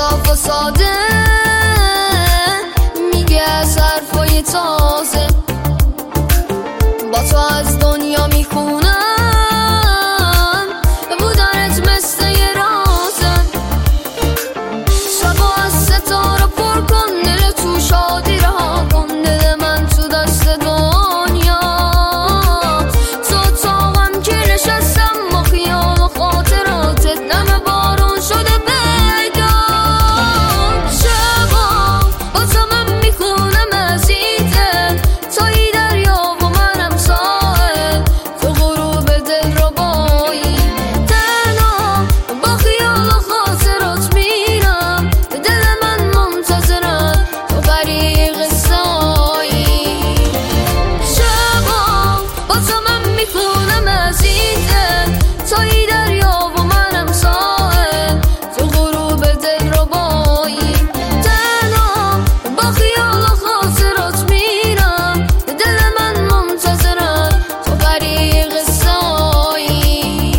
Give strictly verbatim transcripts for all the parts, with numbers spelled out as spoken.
صاف و ساده میگه از حرفای تازه، با تو از دنیا میخونم بودنت مثل یه رازم. شبا از ستاره پر کن، دل تو شادی رها کن، دل من تو دست دنیا. تو تا غم که نشستم با خیال و خاطراتت، نم بارون شده پیدا. شبا با تو من میخونم از این دل، توی دریا و منم ساحل، تو غروب دل رو بایی. تنها با خیال و خاطرات میرم، دل من منتظرم تو غریق سایی. شبا با تو من میخونم از این دل، توی دریا و منم ساحل، تو غروب دل رو بایی. تنها با خیال و خاطرات میرم، دل من منتظرم تو غریق سایی.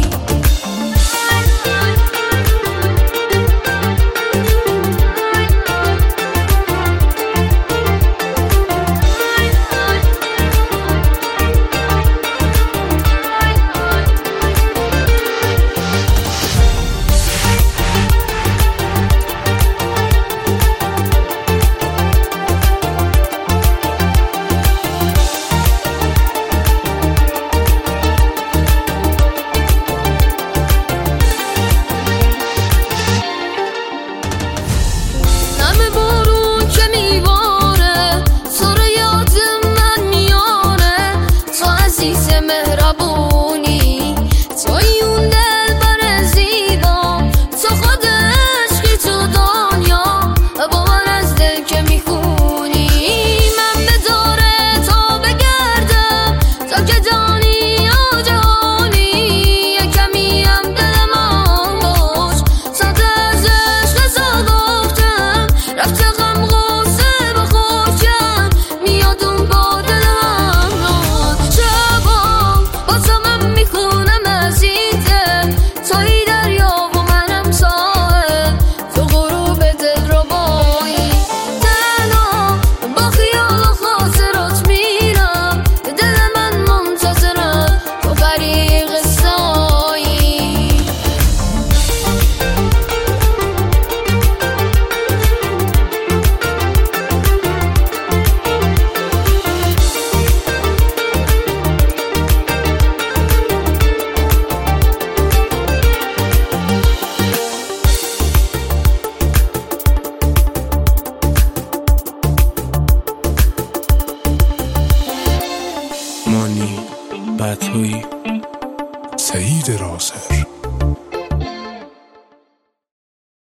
نم بارون که میباره، تو رو یاد من میاره. تو عزیز مهربونی، توی اون دلبر زیبا، تو خود عشقی تو دنیا، با من از دل که میخونی. من به دور تو بگردم تا که جانی یا جهانی، یه کمی هم دل من باش، صد از عشق تو گفتم، رفته غم غصه به خورشم، میاد اون با دل من رود. شبا با تو من میخونم از این دل، توی دریا و منم ساحل، تو غروب دل رو بایی. تنها با خیال و خاطرات میرم، دل من منتظرم تو غریق سایی. مانی بعدهایی سعید راسر.